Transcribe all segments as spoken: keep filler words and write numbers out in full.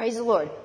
Praise the Lord.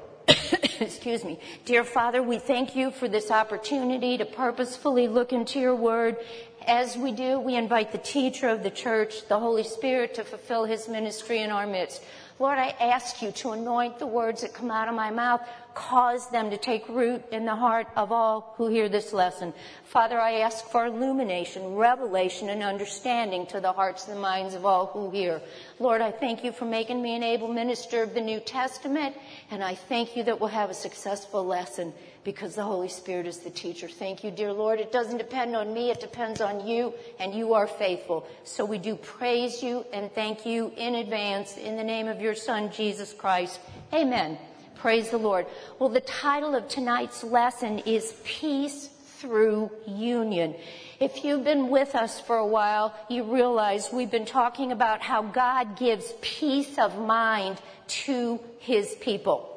Excuse me. Dear Father, we thank you for this opportunity to purposefully look into your word. As we do, we invite the teacher of the church, the Holy Spirit, to fulfill his ministry in our midst. Lord, I ask you to anoint the words that come out of my mouth, cause them to take root in the heart of all who hear this lesson. Father, I ask for illumination, revelation, and understanding to the hearts and the minds of all who hear. Lord, I thank you for making me an able minister of the New Testament, and I thank you that we'll have a successful lesson because the Holy Spirit is the teacher. Thank you, dear Lord. It doesn't depend on me, it depends on you, and you are faithful. So we do praise you and thank you in advance in the name of your Son, Jesus Christ. Amen. Praise the Lord. Well, the title of tonight's lesson is Peace Through Union. If you've been with us for a while, you realize we've been talking about how God gives peace of mind to his people.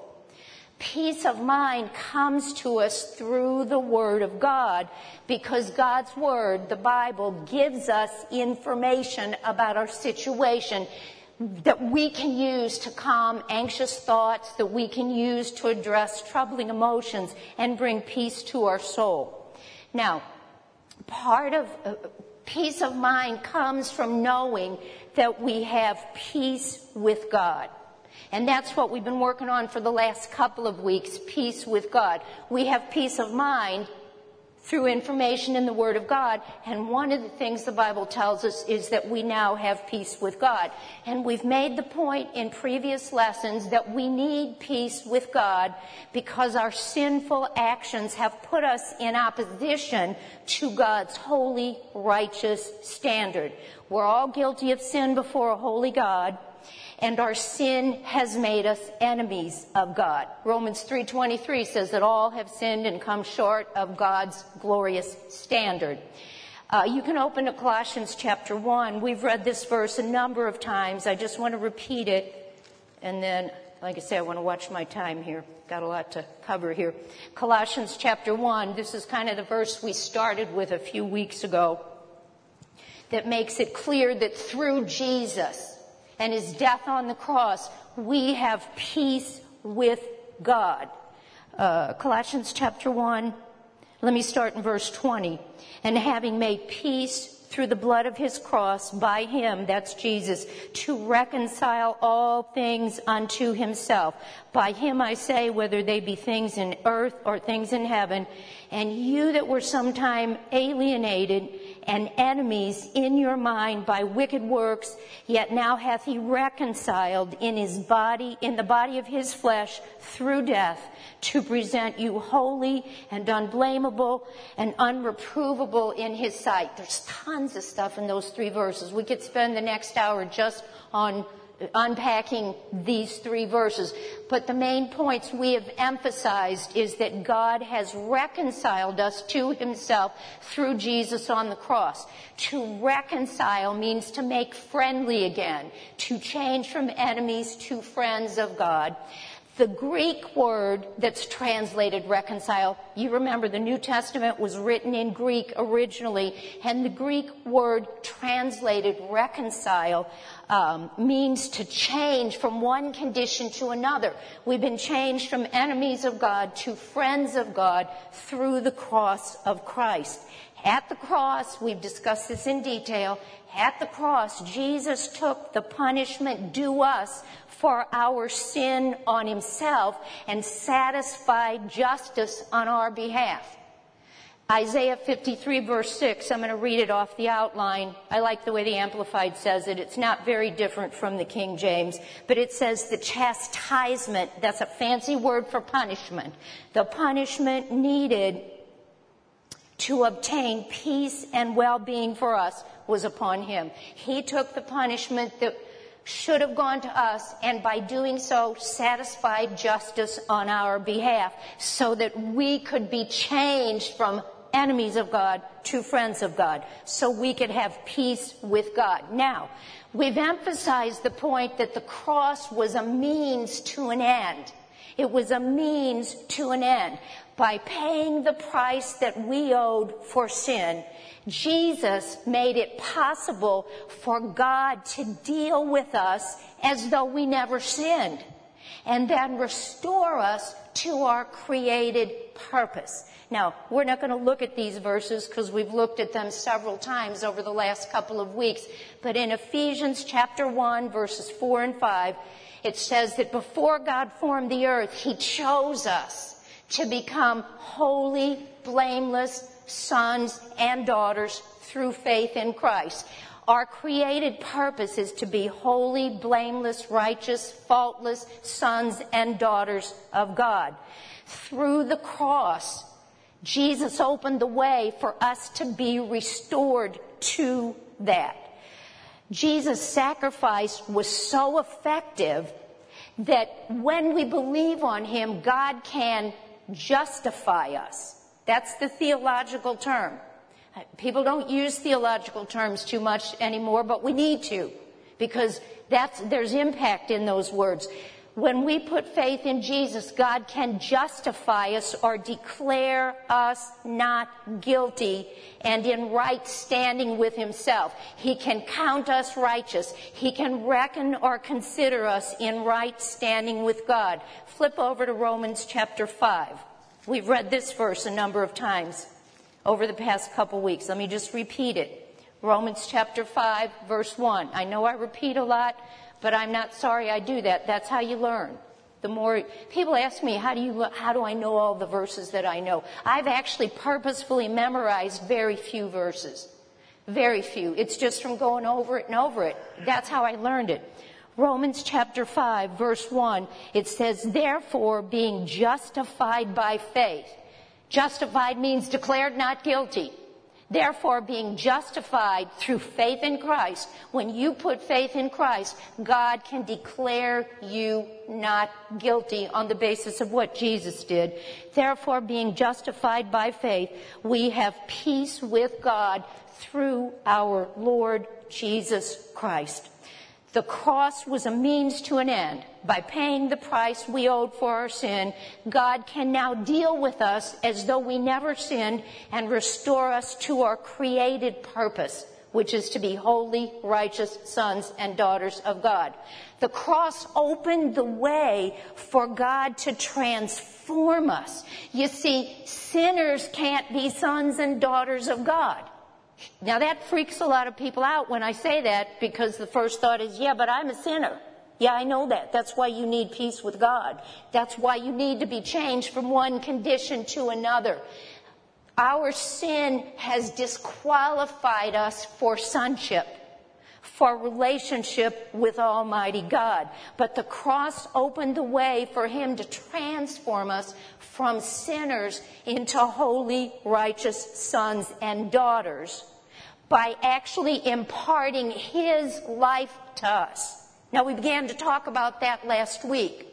Peace of mind comes to us through the Word of God because God's Word, the Bible, gives us information about our situation that we can use to calm anxious thoughts, that we can use to address troubling emotions and bring peace to our soul. Now, part of uh, peace of mind comes from knowing that we have peace with God. And that's what we've been working on for the last couple of weeks, peace with God. We have peace of mind through information in the Word of God. And one of the things the Bible tells us is that we now have peace with God. And we've made the point in previous lessons that we need peace with God because our sinful actions have put us in opposition to God's holy, righteous standard. We're all guilty of sin before a holy God. And our sin has made us enemies of God. Romans three twenty-three says that all have sinned and come short of God's glorious standard. Uh, you can open to Colossians chapter one. We've read this verse a number of times. I just want to repeat it. And then, like I say, I want to watch my time here. Got a lot to cover here. Colossians chapter one. This is kind of the verse we started with a few weeks ago that makes it clear that through Jesus and his death on the cross, we have peace with God. Uh, Colossians chapter one, let me start in verse twenty. And having made peace through the blood of his cross by him, that's Jesus, to reconcile all things unto himself. By him I say, whether they be things in earth or things in heaven, and you that were sometime alienated and enemies in your mind by wicked works, yet now hath he reconciled in his body, in the body of his flesh, through death, to present you holy and unblameable and unreprovable in his sight. There's tons of stuff in those three verses. We could spend the next hour just on unpacking these three verses. But the main points we have emphasized is that God has reconciled us to himself through Jesus on the cross. To reconcile means to make friendly again, to change from enemies to friends of God. The Greek word that's translated reconcile, you remember the New Testament was written in Greek originally, and the Greek word translated reconcile um, means to change from one condition to another. We've been changed from enemies of God to friends of God through the cross of Christ. At the cross, we've discussed this in detail, at the cross, Jesus took the punishment due us for our sin on himself and satisfied justice on our behalf. Isaiah fifty-three verse six, I'm going to read it off the outline. I like the way the Amplified says it. It's not very different from the King James, but it says the chastisement, that's a fancy word for punishment. The punishment needed to obtain peace and well-being for us was upon him. He took the punishment that should have gone to us, and by doing so satisfied justice on our behalf so that we could be changed from enemies of God to friends of God, so we could have peace with God. Now, we've emphasized the point that the cross was a means to an end. It was a means to an end. By paying the price that we owed for sin, Jesus made it possible for God to deal with us as though we never sinned. and then restore us to our created purpose. Now, we're not going to look at these verses because we've looked at them several times over the last couple of weeks. But in Ephesians chapter one, verses four and five, it says that before God formed the earth, he chose us to become holy, blameless sons and daughters through faith in Christ. Our created purpose is to be holy, blameless, righteous, faultless sons and daughters of God. Through the cross, Jesus opened the way for us to be restored to that. Jesus' sacrifice was so effective that when we believe on him, God can justify us. That's the theological term. People don't use theological terms too much anymore, but we need to, because that's, there's impact in those words. When we put faith in Jesus, God can justify us or declare us not guilty and in right standing with himself. He can count us righteous. He can reckon or consider us in right standing with God. Flip over to Romans chapter five. We've read this verse a number of times over the past couple weeks. Let me just repeat it. Romans chapter five, verse one. I know I repeat a lot, but I'm not sorry I do that. That's how you learn. The more people ask me, how do you, how do I know all the verses that I know? I've actually purposefully memorized very few verses. Very few. It's just from going over it and over it. That's how I learned it. Romans chapter five, verse one, it says, therefore, being justified by faith. Justified means declared not guilty. Therefore, being justified through faith in Christ, when you put faith in Christ, God can declare you not guilty on the basis of what Jesus did. Therefore, being justified by faith, we have peace with God through our Lord Jesus Christ. The cross was a means to an end. By paying the price we owed for our sin, God can now deal with us as though we never sinned and restore us to our created purpose, which is to be holy, righteous sons and daughters of God. The cross opened the way for God to transform us. You see, sinners can't be sons and daughters of God. Now that freaks a lot of people out when I say that, because the first thought is, yeah, but I'm a sinner. Yeah, I know that. That's why you need peace with God. That's why you need to be changed from one condition to another. Our sin has disqualified us for sonship, for relationship with Almighty God. But the cross opened the way for him to transform us from sinners into holy, righteous sons and daughters by actually imparting his life to us. Now, we began to talk about that last week.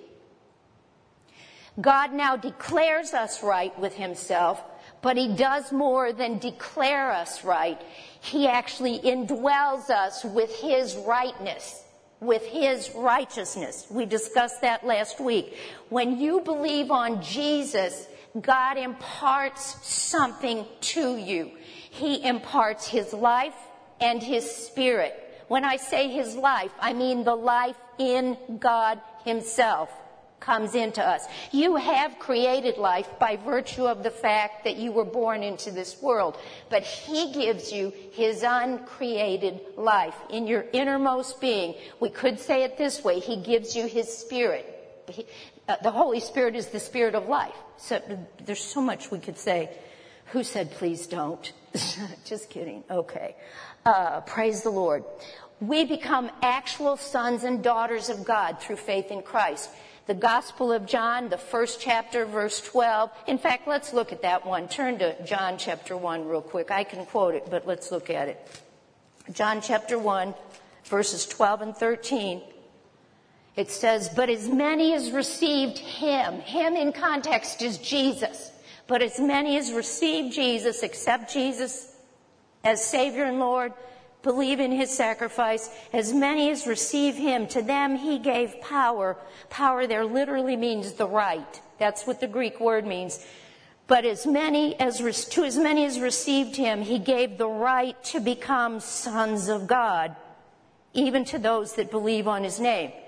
God now declares us right with himself, but he does more than declare us right. He actually indwells us with his rightness, with his righteousness. We discussed that last week. When you believe on Jesus, God imparts something to you. He imparts his life and his spirit. When I say his life, I mean the life in God himself comes into us. You have created life by virtue of the fact that you were born into this world. But he gives you his uncreated life in your innermost being. We could say it this way. He gives you his spirit. He, uh, the Holy Spirit is the spirit of life. So there's so much we could say. Who said please don't? Just kidding. Okay. Uh, praise the Lord. We become actual sons and daughters of God through faith in Christ. The Gospel of John, the first chapter, verse twelve. In fact, let's look at that one. Turn to John chapter one real quick. I can quote it, but let's look at it. John chapter one, verses twelve and thirteen. It says, but as many as received him, him in context is Jesus, but as many as received Jesus, accept Jesus as Savior and Lord, believe in his sacrifice, as many as receive him, to them he gave power. Power there literally means the right. That's what the Greek word means. But as many as to as many as received him, he gave the right to become sons of God, even to those that believe on his name.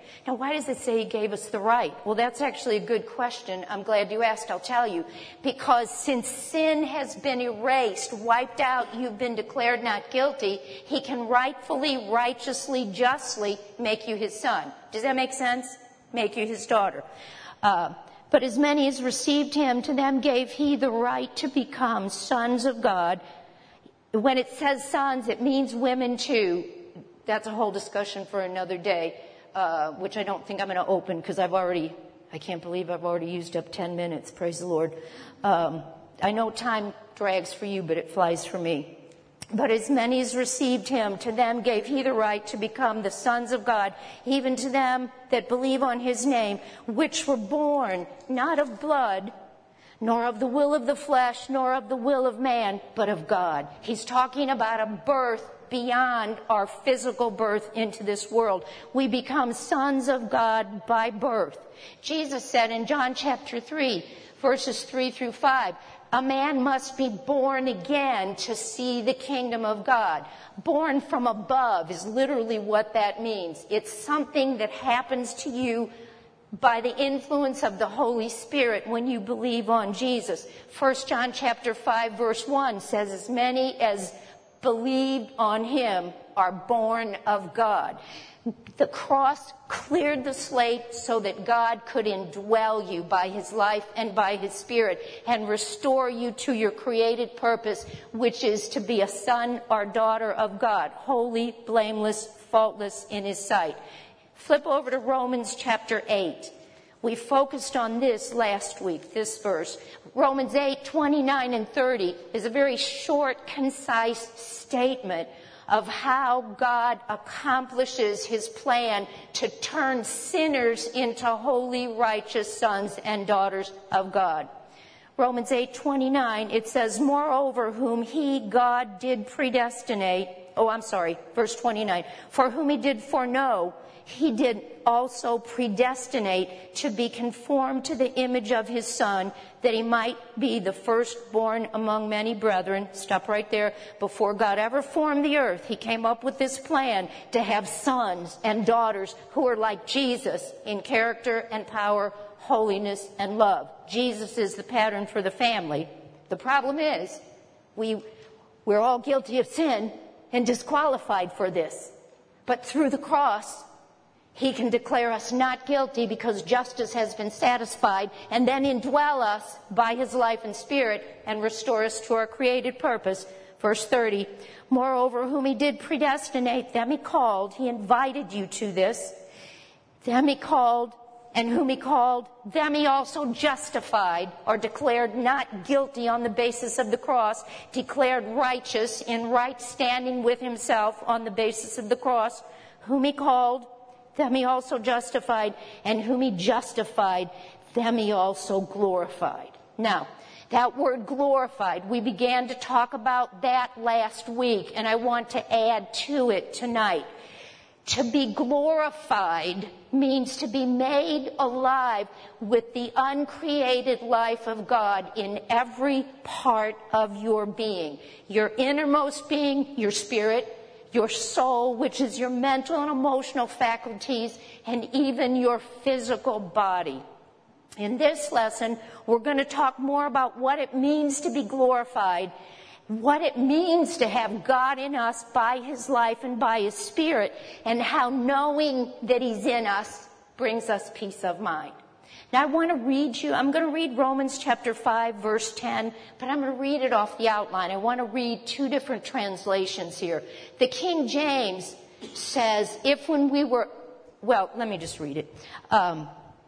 Now, why does it say he gave us the right? Well, that's actually a good question. I'm glad you asked. I'll tell you. Because since sin has been erased, wiped out, you've been declared not guilty, he can rightfully, righteously, justly make you his son. Does that make sense? Make you his daughter. Uh, but as many as received him, to them gave he the right to become sons of God. When it says sons, it means women too. That's a whole discussion for another day, uh, which I don't think I'm going to open because I've already, I can't believe I've already used up ten minutes. Praise the Lord. Um, I know time drags for you, but it flies for me. But as many as received him, to them gave he the right to become the sons of God, even to them that believe on his name, which were born not of blood, nor of the will of the flesh, nor of the will of man, but of God. He's talking about a birth beyond our physical birth into this world. We become sons of God by birth. Jesus said in John chapter three, verses three through five, a man must be born again to see the kingdom of God. Born from above is literally what that means. It's something that happens to you by the influence of the Holy Spirit when you believe on Jesus. First John chapter five, verse one says, as many as believed on him are born of God. The cross cleared the slate so that God could indwell you by his life and by his Spirit and restore you to your created purpose, which is to be a son or daughter of God, holy, blameless, faultless in his sight. Flip over to Romans chapter eight. We focused on this last week, this verse. Romans eight, twenty-nine and thirty is a very short, concise statement of how God accomplishes his plan to turn sinners into holy, righteous sons and daughters of God. Romans eight, twenty-nine, it says, moreover, whom he, God, did predestinate, oh, I'm sorry, verse twenty-nine, for whom he did foreknow, he did also predestinate to be conformed to the image of his Son, that he might be the firstborn among many brethren. Stop right there. Before God ever formed the earth, he came up with this plan to have sons and daughters who are like Jesus in character and power, holiness and love. Jesus is the pattern for the family. The problem is, we, we're all guilty of sin and disqualified for this. But through the cross, he can declare us not guilty because justice has been satisfied, and then indwell us by his life and Spirit and restore us to our created purpose. Verse thirty, moreover, whom he did predestinate, them he called. He invited you to this. Them he called, and whom he called, them he also justified, or declared not guilty on the basis of the cross, declared righteous in right standing with himself on the basis of the cross. Whom he called, them he also justified, and whom he justified, them he also glorified. Now, that word glorified, we began to talk about that last week, and I want to add to it tonight. To be glorified means to be made alive with the uncreated life of God in every part of your being. Your innermost being, your spirit, your soul, which is your mental and emotional faculties, and even your physical body. In this lesson, we're going to talk more about what it means to be glorified, what it means to have God in us by his life and by his Spirit, and how knowing that he's in us brings us peace of mind. Now I want to read you, I'm going to read Romans chapter five, verse ten, but I'm going to read it off the outline. I want to read two different translations here. The King James says, if when we were, well, let me just read it. Um,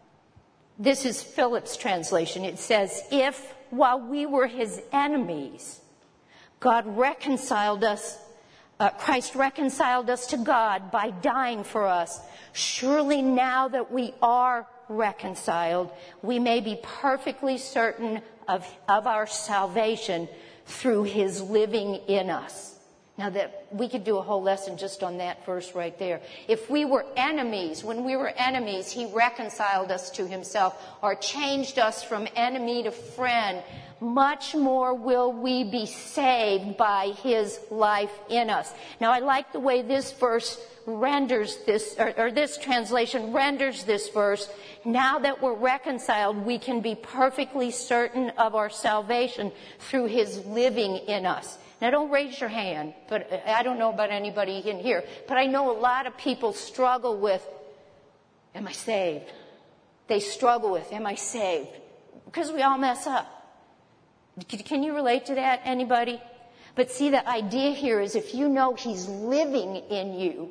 this is Phillips' translation. It says, if while we were his enemies, God reconciled us, uh, Christ reconciled us to God by dying for us, surely now that we are reconciled, we may be perfectly certain of, of our salvation through his living in us. Now that we could do a whole lesson just on that verse right there. If we were enemies, when we were enemies, he reconciled us to himself or changed us from enemy to friend. Much more will we be saved by his life in us. Now, I like the way this verse renders this, or, or this translation renders this verse. Now that we're reconciled, we can be perfectly certain of our salvation through his living in us. Now, don't raise your hand, but I don't know about anybody in here, but I know a lot of people struggle with, am I saved? They struggle with, am I saved? Because we all mess up. Can you relate to that, anybody? But see, the idea here is if you know he's living in you,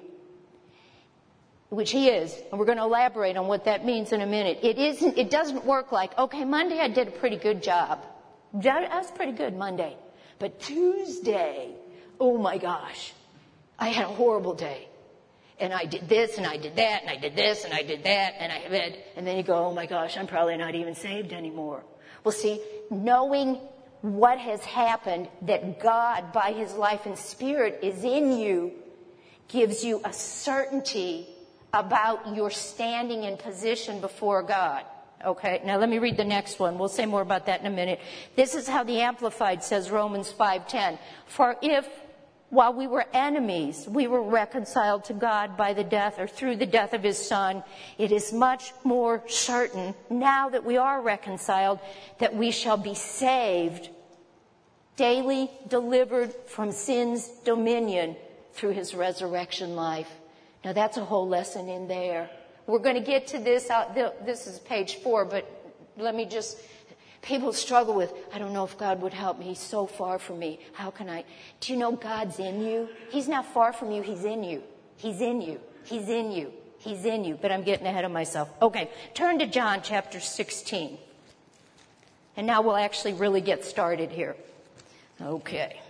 which he is, and we're going to elaborate on what that means in a minute. It isn't, it doesn't work like, okay, Monday I did a pretty good job. I was pretty good Monday. But Tuesday, oh my gosh, I had a horrible day. And I did this, and I did that, and I did this, and I did that, and I read, and then you go, oh my gosh, I'm probably not even saved anymore. Well, see, knowing what has happened, that God, by his life and spirit, is in you, gives you a certainty about your standing and position before God. Okay, now let me read the next one. We'll say more about that in a minute. This is how the Amplified says, Romans five ten. For if, while we were enemies, we were reconciled to God by the death or through the death of his Son, it is much more certain, now that we are reconciled, that we shall be saved, daily delivered from sin's dominion through his resurrection life. Now that's a whole lesson in there. We're going to get to this. Out, this is page four, but let me just, people struggle with, I don't know if God would help me. He's so far from me. How can I? Do you know God's in you? He's not far from you. He's in you. He's in you. He's in you. He's in you. But I'm getting ahead of myself. Okay, turn to John chapter sixteen. And now we'll actually really get started here. Okay.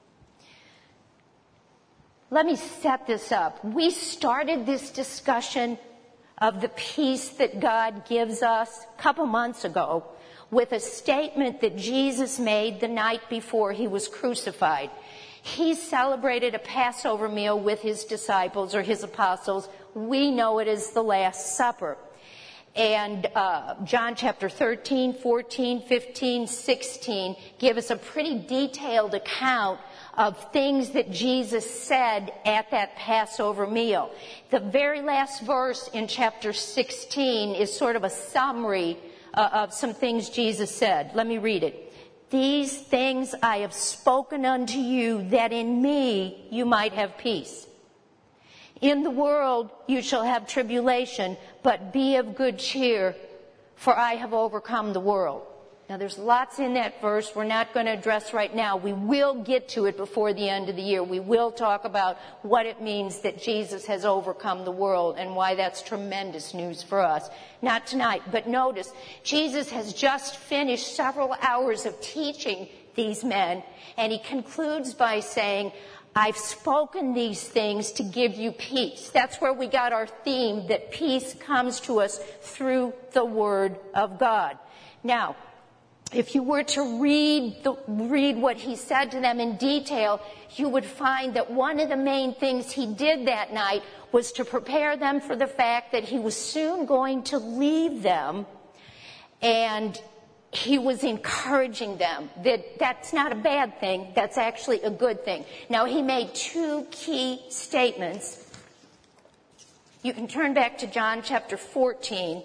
Let me set this up. We started this discussion of the peace that God gives us a couple months ago with a statement that Jesus made the night before he was crucified. He celebrated a Passover meal with his disciples or his apostles. We know it as the Last Supper. And uh, John chapter thirteen, fourteen, fifteen, sixteen give us a pretty detailed account of things that Jesus said at that Passover meal. The very last verse in chapter sixteen is sort of a summary uh, of some things Jesus said. Let me read it. These things I have spoken unto you, that in me you might have peace. In the world you shall have tribulation, but be of good cheer, for I have overcome the world. Now there's lots in that verse we're not going to address right now. We will get to it before the end of the year. We will talk about what it means that Jesus has overcome the world and why that's tremendous news for us. Not tonight, but notice, Jesus has just finished several hours of teaching these men, and he concludes by saying, I've spoken these things to give you peace. That's where we got our theme, that peace comes to us through the Word of God. Now, if you were to read the, read what he said to them in detail, you would find that one of the main things he did that night was to prepare them for the fact that he was soon going to leave them, and he was encouraging them that that's not a bad thing, that's actually a good thing. Now, he made two key statements. You can turn back to John chapter fourteen.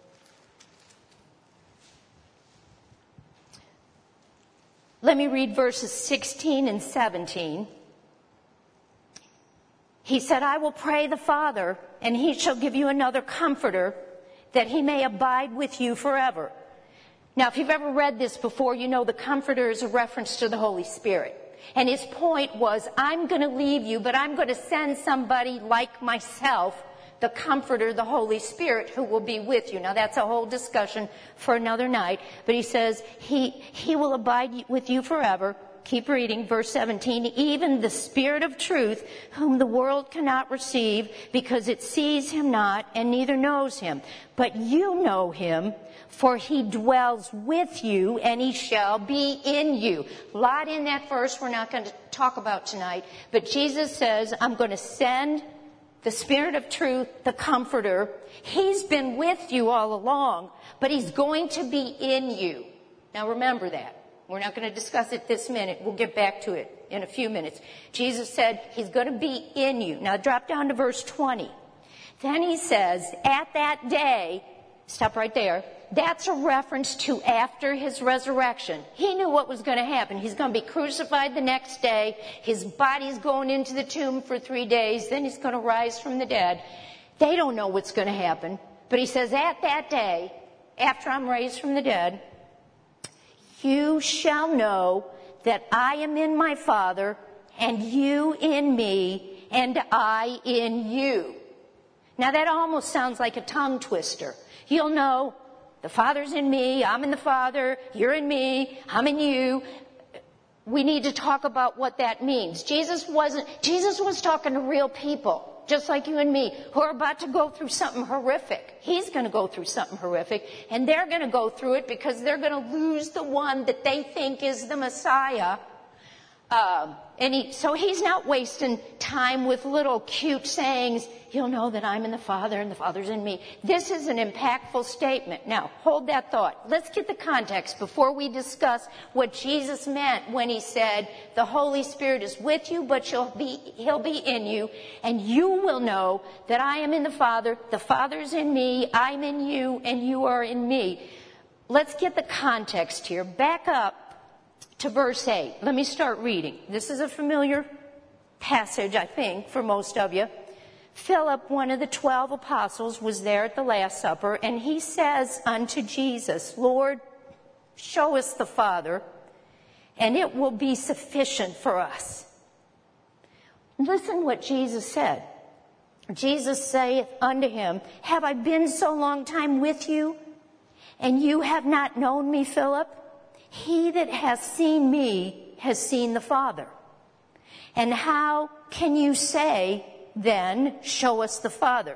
Let me read verses sixteen and seventeen. He said, I will pray the Father, and he shall give you another comforter, that he may abide with you forever. Now, if you've ever read this before, you know the comforter is a reference to the Holy Spirit. And his point was, I'm going to leave you, but I'm going to send somebody like myself, the comforter, the Holy Spirit, who will be with you. Now, that's a whole discussion for another night. But he says, he, he will abide with you forever, keep reading, verse seventeen. Even the Spirit of truth, whom the world cannot receive, because it sees him not and neither knows him. But you know him, for he dwells with you and he shall be in you. A lot in that verse we're not going to talk about tonight. But Jesus says, I'm going to send the Spirit of truth, the Comforter. He's been with you all along, but he's going to be in you. Now remember that. We're not going to discuss it this minute. We'll get back to it in a few minutes. Jesus said he's going to be in you. Now drop down to verse twenty. Then he says, at that day, stop right there. That's a reference to after his resurrection. He knew what was going to happen. He's going to be crucified the next day. His body's going into the tomb for three days. Then he's going to rise from the dead. They don't know what's going to happen. But he says, at that day, after I'm raised from the dead, you shall know that I am in my Father, and you in me, and I in you. Now that almost sounds like a tongue twister. You'll know the Father's in me, I'm in the Father, you're in me, I'm in you. We need to talk about what that means. Jesus wasn't, Jesus was talking to real people, just like you and me, who are about to go through something horrific. He's going to go through something horrific, and they're going to go through it because they're going to lose the one that they think is the Messiah. Um, and he, so he's not wasting time with little cute sayings, you'll know that I'm in the Father and the Father's in me. This is an impactful statement. Now, hold that thought. Let's get the context before we discuss what Jesus meant when he said, the Holy Spirit is with you, but you'll be, he'll be in you, and you will know that I am in the Father, the Father's in me, I'm in you, and you are in me. Let's get the context here. Back up to verse eight. Let me start reading. This is a familiar passage, I think, for most of you. Philip, one of the twelve apostles, was there at the Last Supper, and he says unto Jesus, Lord, show us the Father, and it will be sufficient for us. Listen what Jesus said. Jesus saith unto him, have I been so long time with you, and you have not known me, Philip? He that has seen me has seen the Father. And how can you say, then, show us the Father?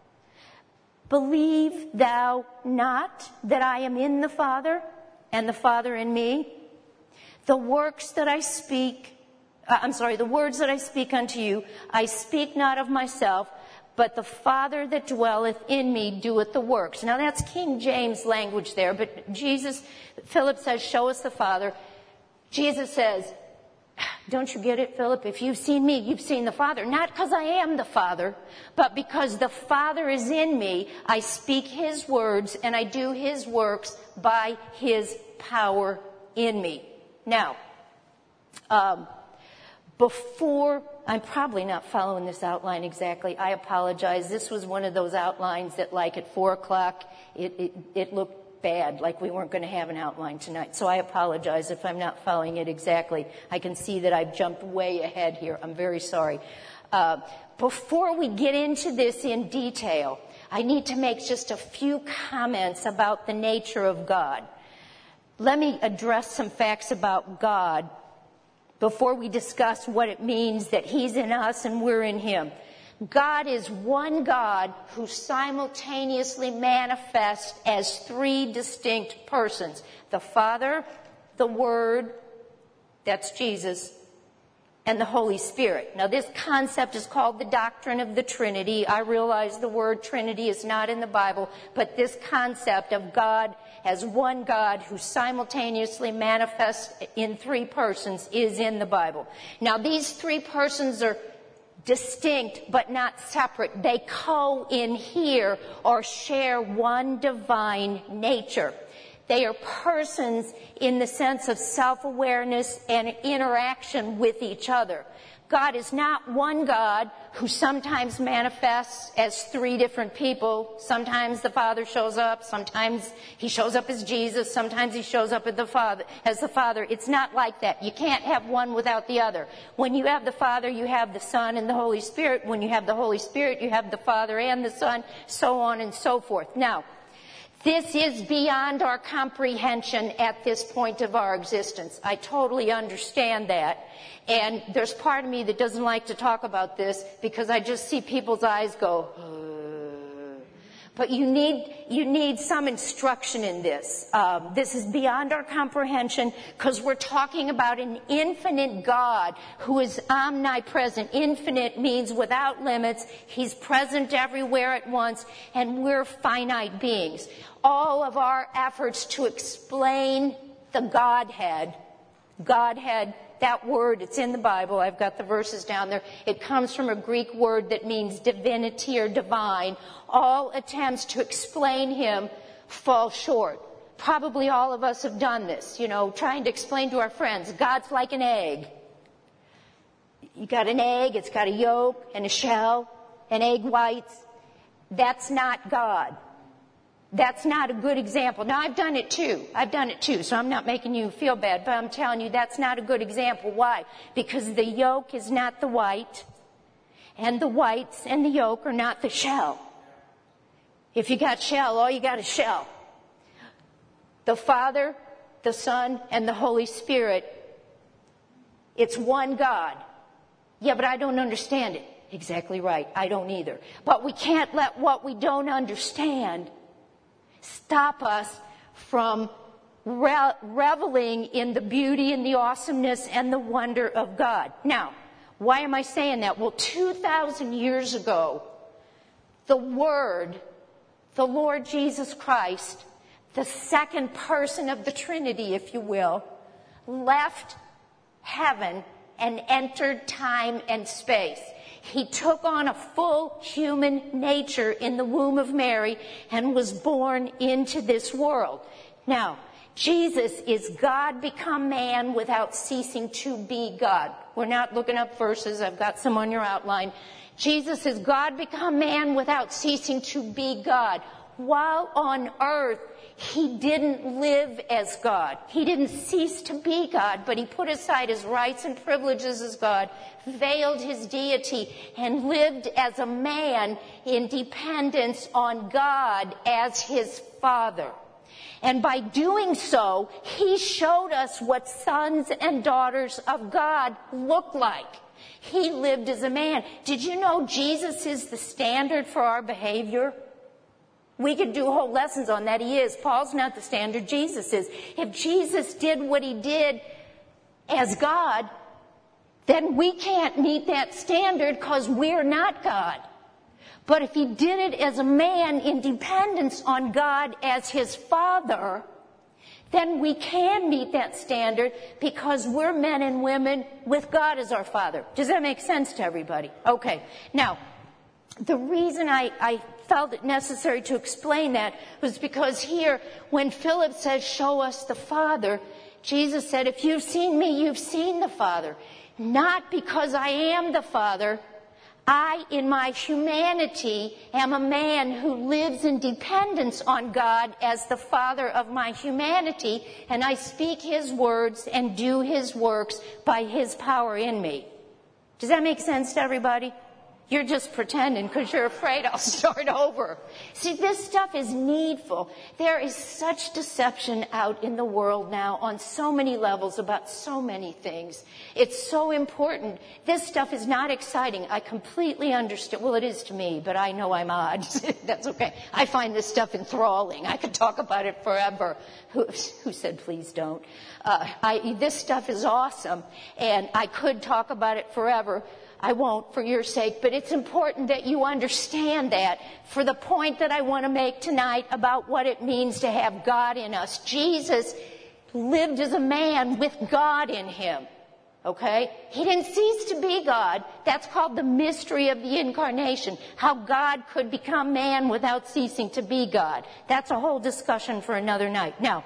Believe thou not that I am in the Father, and the Father in me? The works that I speak, uh, I'm sorry, the words that I speak unto you, I speak not of myself, but the Father that dwelleth in me doeth the works. Now that's King James language there, but Jesus, Philip says, show us the Father. Jesus says, don't you get it, Philip? If you've seen me, you've seen the Father. Not because I am the Father, but because the Father is in me. I speak his words and I do his works by his power in me. Now, um, before, I'm probably not following this outline exactly. I apologize. This was one of those outlines that, like, at four o'clock, it, it, it looked bad, like we weren't going to have an outline tonight. So I apologize if I'm not following it exactly. I can see that I've jumped way ahead here. I'm very sorry. Uh, before we get into this in detail, I need to make just a few comments about the nature of God. Let me address some facts about God before we discuss what it means that he's in us and we're in him. God is one God who simultaneously manifests as three distinct persons. The Father, the Word, that's Jesus, and the Holy Spirit. Now this concept is called the doctrine of the Trinity. I realize the word Trinity is not in the Bible, but this concept of God as one God who simultaneously manifests in three persons is in the Bible. Now these three persons are distinct but not separate. They co-inhere or share one divine nature. They are persons in the sense of self-awareness and interaction with each other. God is not one God who sometimes manifests as three different people. Sometimes the Father shows up, sometimes he shows up as Jesus, sometimes he shows up as the Father, as the Father. It's not like that. You can't have one without the other. When you have the Father, you have the Son and the Holy Spirit. When you have the Holy Spirit, you have the Father and the Son, so on and so forth. Now, This is beyond our comprehension at this point of our existence. I totally understand that. And there's part of me that doesn't like to talk about this because I just see people's eyes go, uh. But you need, you need some instruction in this. Um, this is beyond our comprehension because we're talking about an infinite God who is omnipresent. Infinite means without limits. He's present everywhere at once, and we're finite beings. All of our efforts to explain the Godhead, Godhead, that word, it's in the Bible, I've got the verses down there, it comes from a Greek word that means divinity or divine. All attempts to explain him fall short. Probably all of us have done this, you know, trying to explain to our friends, God's like an egg. You got an egg, it's got a yolk and a shell and egg whites. That's not God. That's not a good example. Now, I've done it too. I've done it too, so I'm not making you feel bad, but I'm telling you that's not a good example. Why? Because the yolk is not the white, and the whites and the yolk are not the shell. If you got shell, all you got is shell. The Father, the Son, and the Holy Spirit, it's one God. Yeah, but I don't understand it. Exactly right. I don't either. But we can't let what we don't understand stop us from re- reveling in the beauty and the awesomeness and the wonder of God. Now, why am I saying that? Well, two thousand years ago, the Word, the Lord Jesus Christ, the second person of the Trinity, if you will, left heaven and entered time and space. He took on a full human nature in the womb of Mary and was born into this world. Now, Jesus is God become man without ceasing to be God. We're not looking up verses. I've got some on your outline. Jesus is God become man without ceasing to be God. While on earth, he didn't live as God. He didn't cease to be God, but he put aside his rights and privileges as God, veiled his deity, and lived as a man in dependence on God as his Father. And by doing so, he showed us what sons and daughters of God look like. He lived as a man. Did you know Jesus is the standard for our behavior? We could do whole lessons on that. He is. Paul's not the standard. Jesus is. If Jesus did what he did as God, then we can't meet that standard because we're not God. But if he did it as a man in dependence on God as his Father, then we can meet that standard because we're men and women with God as our Father. Does that make sense to everybody? Okay. Now, the reason I, I felt it necessary to explain that was because here, when Philip says, show us the Father, Jesus said, if you've seen me, you've seen the Father. Not because I am the Father. I, in my humanity, am a man who lives in dependence on God as the Father of my humanity, and I speak his words and do his works by his power in me. Does that make sense to everybody? You're just pretending because you're afraid I'll start over. See, this stuff is needful. There is such deception out in the world now on so many levels about so many things. It's so important. This stuff is not exciting. I completely understand. Well, it is to me, but I know I'm odd. That's okay. I find this stuff enthralling. I could talk about it forever. Who, who said please don't? Uh, I, this stuff is awesome, and I could talk about it forever. I won't for your sake, but it's important that you understand that for the point that I want to make tonight about what it means to have God in us. Jesus lived as a man with God in him, okay? He didn't cease to be God. That's called the mystery of the incarnation, how God could become man without ceasing to be God. That's a whole discussion for another night. Now,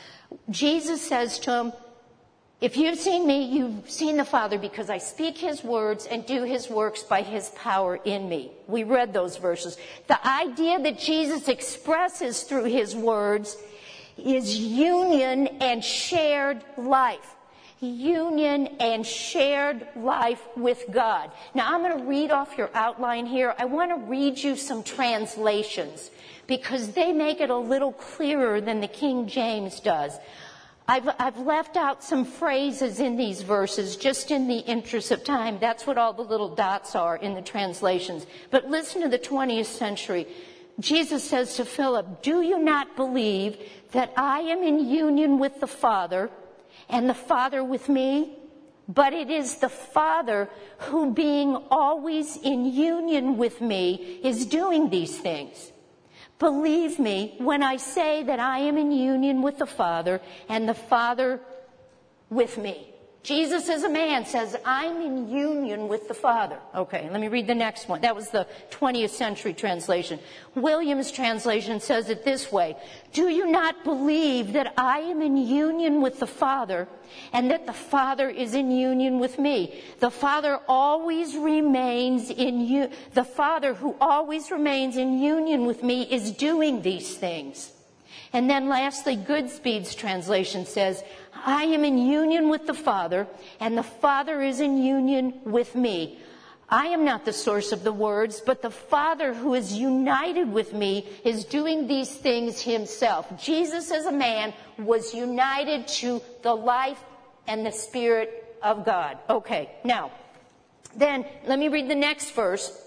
Jesus says to him, if you've seen me, you've seen the Father, because I speak his words and do his works by his power in me. We read those verses. The idea that Jesus expresses through his words is union and shared life. Union and shared life with God. Now, I'm going to read off your outline here. I want to read you some translations, because they make it a little clearer than the King James does. I've, I've left out some phrases in these verses just in the interest of time. That's what all the little dots are in the translations. But listen to the twentieth century. Jesus says to Philip, "Do you not believe that I am in union with the Father and the Father with me? But it is the Father who, being always in union with me, is doing these things. Believe me when I say that I am in union with the Father and the Father with me." Jesus as a man says, "I'm in union with the Father." Okay, let me read the next one. That was the twentieth century translation. Williams' translation says it this way: "Do you not believe that I am in union with the Father and that the Father is in union with me? The Father always remains in you. The Father who always remains in union with me is doing these things." And then lastly, Goodspeed's translation says, "I am in union with the Father, and the Father is in union with me. I am not the source of the words, but the Father who is united with me is doing these things himself." Jesus as a man was united to the life and the Spirit of God. Okay, now, then let me read the next verse.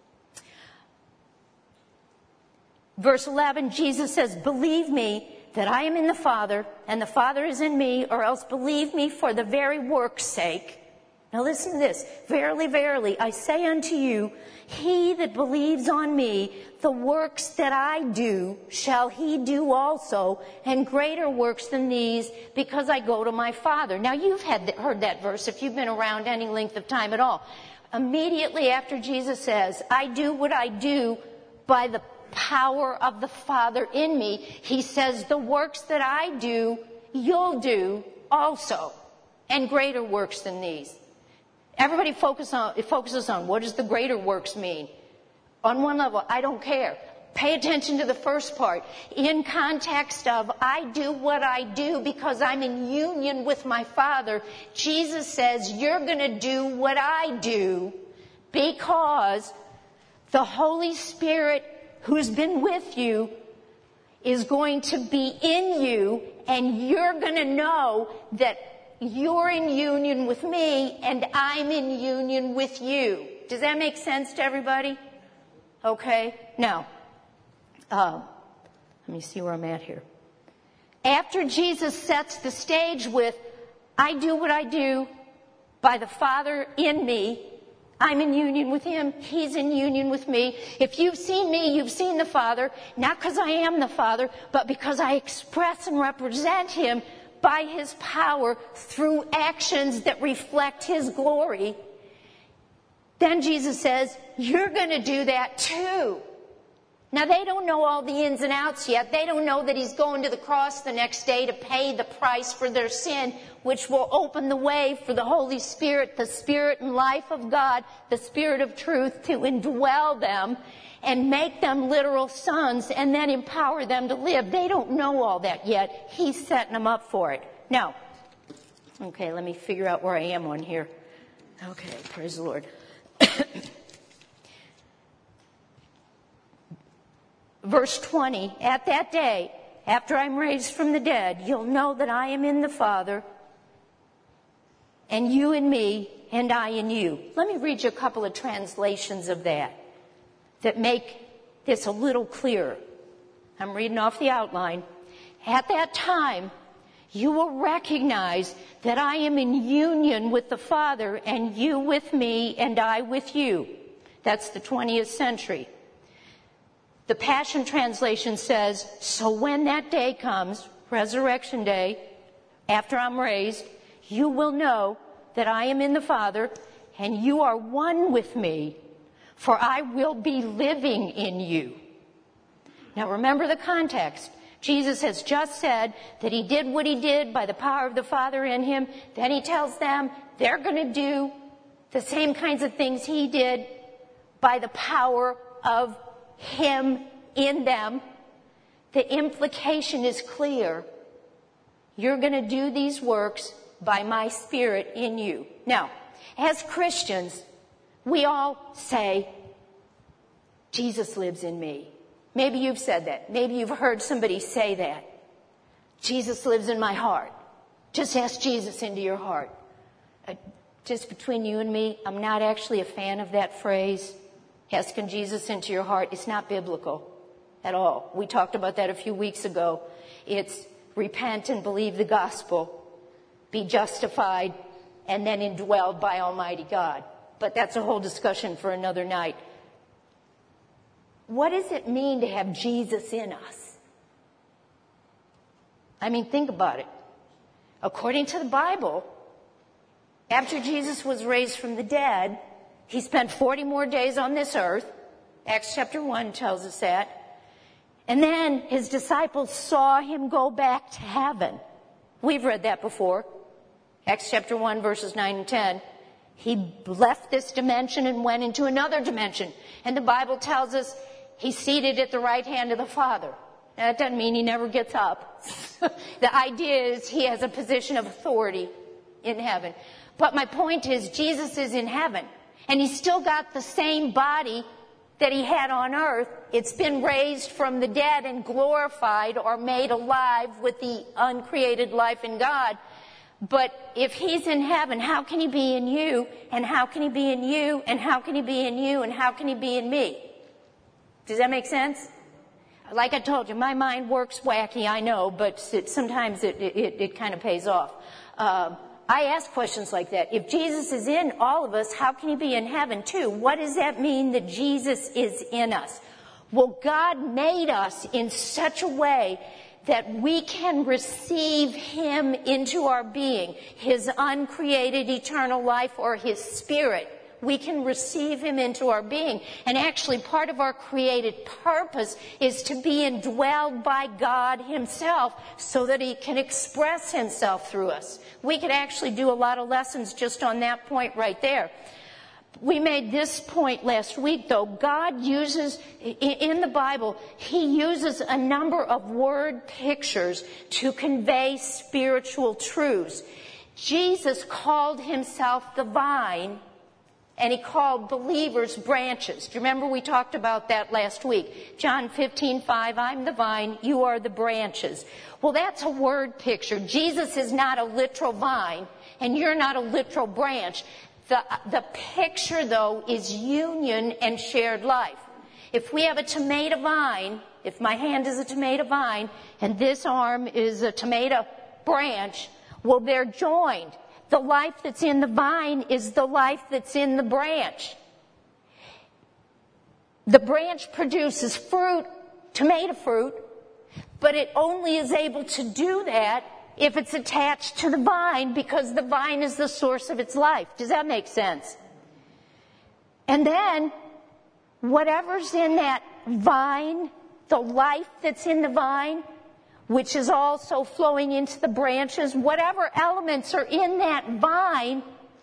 Verse eleven, Jesus says, "Believe me that I am in the Father, and the Father is in me, or else believe me for the very work's sake." Now listen to this. "Verily, verily, I say unto you, he that believes on me, the works that I do shall he do also, and greater works than these, because I go to my Father." Now you've had, heard that verse if you've been around any length of time at all. Immediately after Jesus says, "I do what I do by the power of the Father in me," he says, "The works that I do, you'll do also, and greater works than these." Everybody focus on, it focuses on what does the greater works mean? On one level, I don't care. Pay attention to the first part. In context of, I do what I do because I'm in union with my Father, Jesus says, you're going to do what I do because the Holy Spirit who's been with you is going to be in you, and you're going to know that you're in union with me and I'm in union with you. Does that make sense to everybody? Okay. Now, uh, let me see where I'm at here. After Jesus sets the stage with, I do what I do by the Father in me, I'm in union with him, he's in union with me. If you've seen me, you've seen the Father, not because I am the Father, but because I express and represent him by his power through actions that reflect his glory. Then Jesus says, you're going to do that too. Now, they don't know all the ins and outs yet. They don't know that he's going to the cross the next day to pay the price for their sin, which will open the way for the Holy Spirit, the Spirit and life of God, the Spirit of truth, to indwell them and make them literal sons and then empower them to live. They don't know all that yet. He's setting them up for it. Now, okay, let me figure out where I am on here. Okay, praise the Lord. Verse twenty, at that day, after I'm raised from the dead, you'll know that I am in the Father, and you in me, and I in you. Let me read you a couple of translations of that that make this a little clearer. I'm reading off the outline. At that time, you will recognize that I am in union with the Father, and you with me, and I with you. That's the twentieth century. The Passion Translation says, so when that day comes, resurrection day, after I'm raised, you will know that I am in the Father, and you are one with me, for I will be living in you. Now remember the context. Jesus has just said that he did what he did by the power of the Father in him. Then he tells them they're going to do the same kinds of things he did by the power of him in them. The implication is clear. You're going to do these works by my Spirit in you. Now, as Christians, we all say, Jesus lives in me. Maybe you've said that. Maybe you've heard somebody say that. Jesus lives in my heart. Just ask Jesus into your heart. Uh, just between you and me, I'm not actually a fan of that phrase, asking Jesus into your heart. It's not biblical at all. We talked about that a few weeks ago. It's repent and believe the gospel, be justified, and then indwelled by Almighty God. But that's a whole discussion for another night. What does it mean to have Jesus in us? I mean, think about it. According to the Bible, after Jesus was raised from the dead, he spent forty more days on this earth. Acts chapter one tells us that. And then his disciples saw him go back to heaven. We've read that before. Acts chapter one, verses nine and ten. He left this dimension and went into another dimension. And the Bible tells us he's seated at the right hand of the Father. Now, that doesn't mean he never gets up. The idea is he has a position of authority in heaven. But my point is, Jesus is in heaven. And he's still got the same body that he had on earth. It's been raised from the dead and glorified or made alive with the uncreated life in God. But if he's in heaven, how can he be in you? And how can he be in you? And how can he be in you? And how can he be in me? Does that make sense? Like I told you, my mind works wacky, I know, but it, sometimes it, it, it kind of pays off. Uh, I ask questions like that. If Jesus is in all of us, how can he be in heaven too? What does that mean that Jesus is in us? Well, God made us in such a way that we can receive him into our being, his uncreated eternal life or his spirit. We can receive him into our being. And actually, part of our created purpose is to be indwelled by God himself so that he can express himself through us. We could actually do a lot of lessons just on that point right there. We made this point last week, though. God uses, in the Bible, he uses a number of word pictures to convey spiritual truths. Jesus called himself the vine, and he called believers branches. Do you remember we talked about that last week? John fifteen five, I'm the vine, you are the branches. Well, that's a word picture. Jesus is not a literal vine, and you're not a literal branch. The, the picture, though, is union and shared life. If we have a tomato vine, if my hand is a tomato vine, and this arm is a tomato branch, well, they're joined. The life that's in the vine is the life that's in the branch. The branch produces fruit, tomato fruit, but it only is able to do that if it's attached to the vine, because the vine is the source of its life. Does that make sense? And then, whatever's in that vine, the life that's in the vine, which is also flowing into the branches, whatever elements are in that vine,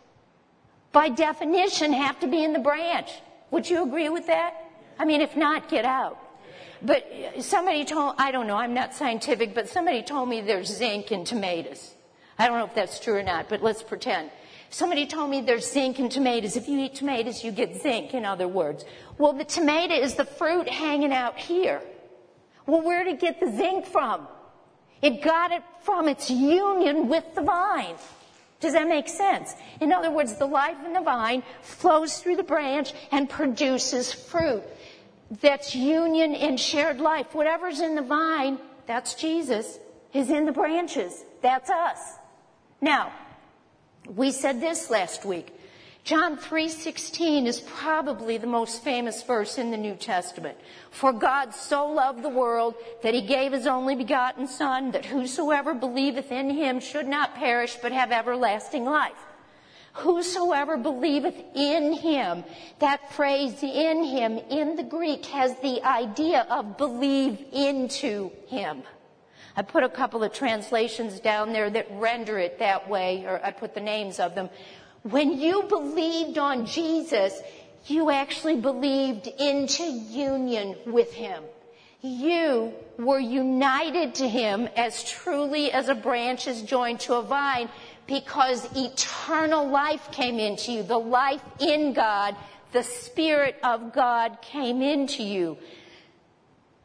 by definition, have to be in the branch. Would you agree with that? I mean, if not, get out. But somebody told, I don't know, I'm not scientific, but somebody told me there's zinc in tomatoes. I don't know if that's true or not, but let's pretend. Somebody told me there's zinc in tomatoes. If you eat tomatoes, you get zinc, in other words. Well, the tomato is the fruit hanging out here. Well, where did it get the zinc from? It got it from its union with the vine. Does that make sense? In other words, the life in the vine flows through the branch and produces fruit. That's union and shared life. Whatever's in the vine, that's Jesus, is in the branches. That's us. Now, we said this last week. John three sixteen is probably the most famous verse in the New Testament. For God so loved the world that he gave his only begotten Son, that whosoever believeth in him should not perish but have everlasting life. Whosoever believeth in him, that phrase in him in the Greek has the idea of believe into him. I put a couple of translations down there that render it that way, or I put the names of them. When you believed on Jesus, you actually believed into union with him. You were united to him as truly as a branch is joined to a vine, because eternal life came into you. The life in God, the Spirit of God came into you.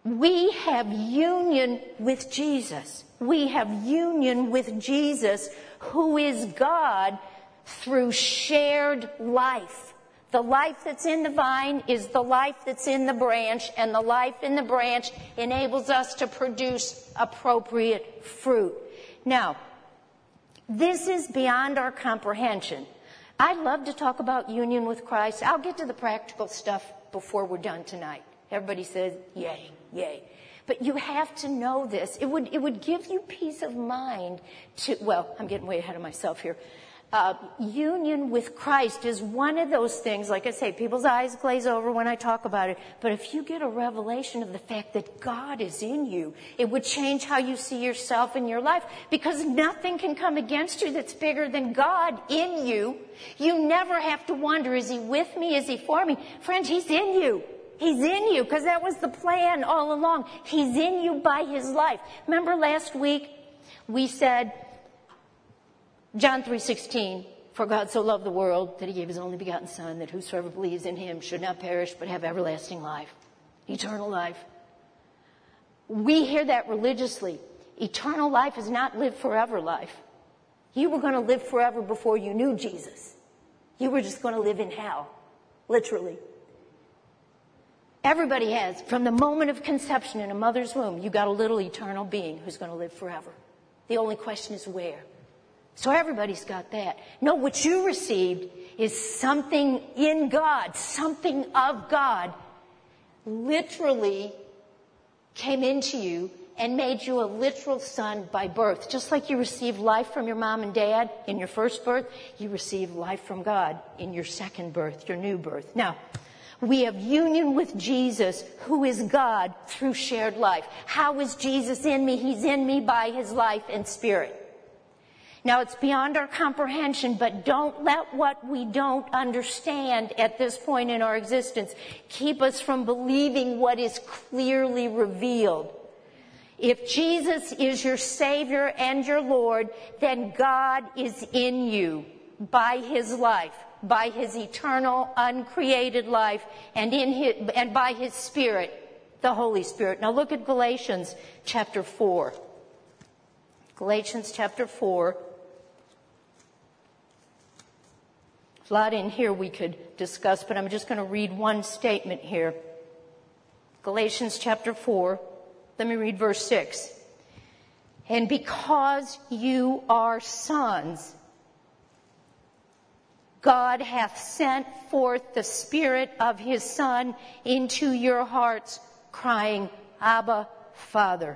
We have union with Jesus. We have union with Jesus, who is God, through shared life. The life that's in the vine is the life that's in the branch, and the life in the branch enables us to produce appropriate fruit. Now, this is beyond our comprehension. I'd love to talk about union with Christ. I'll get to the practical stuff before we're done tonight. Everybody says, yay, yay. But you have to know this. It would, it would give you peace of mind to, well, I'm getting way ahead of myself here. Uh, union with Christ is one of those things, like I say, people's eyes glaze over when I talk about it. But if you get a revelation of the fact that God is in you, it would change how you see yourself in your life, because nothing can come against you that's bigger than God in you. You never have to wonder, is he with me? Is he for me? Friends, he's in you. He's in you, because that was the plan all along. He's in you by his life. Remember last week we said, John three sixteen, for God so loved the world that he gave his only begotten Son, that whosoever believes in him should not perish but have everlasting life, eternal life. We hear that religiously. Eternal life is not live forever life. You were going to live forever before you knew Jesus. You were just going to live in hell, literally. Everybody has, from the moment of conception in a mother's womb, you got a little eternal being who's going to live forever. The only question is where. So everybody's got that. No, what you received is something in God, something of God, literally came into you and made you a literal son by birth. Just like you received life from your mom and dad in your first birth, you received life from God in your second birth, your new birth. Now, we have union with Jesus, who is God, through shared life. How is Jesus in me? He's in me by his life and spirit. Now, it's beyond our comprehension, but don't let what we don't understand at this point in our existence keep us from believing what is clearly revealed. If Jesus is your Savior and your Lord, then God is in you by his life, by his eternal, uncreated life, and in his, and by his Spirit, the Holy Spirit. Now look at Galatians chapter four. Galatians chapter four. A lot in here we could discuss, but I'm just going to read one statement here. Galatians chapter four. Let me read verse six. And because you are sons, God hath sent forth the Spirit of his Son into your hearts, crying, Abba, Father.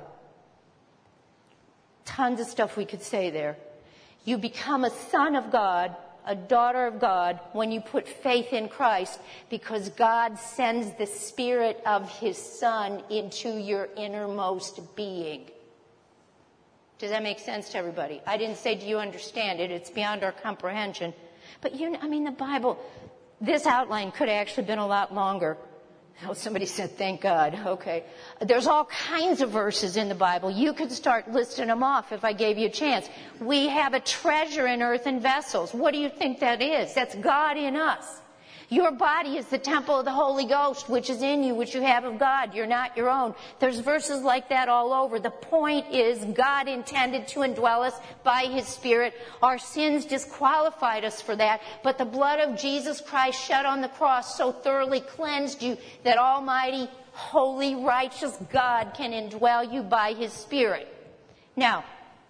Tons of stuff we could say there. You become a son of God, a daughter of God, when you put faith in Christ, because God sends the Spirit of his Son into your innermost being. Does that make sense to everybody? I didn't say, do you understand it? It's beyond our comprehension. But you know, I mean, the Bible, this outline could have actually been a lot longer. Oh, somebody said, thank God. Okay. There's all kinds of verses in the Bible. You could start listing them off if I gave you a chance. We have a treasure in earthen vessels. What do you think that is? That's God in us. Your body is the temple of the Holy Ghost, which is in you, which you have of God. You're not your own. There's verses like that all over. The point is, God intended to indwell us by his Spirit. Our sins disqualified us for that, but the blood of Jesus Christ shed on the cross so thoroughly cleansed you that Almighty, holy, righteous God can indwell you by his Spirit. Now,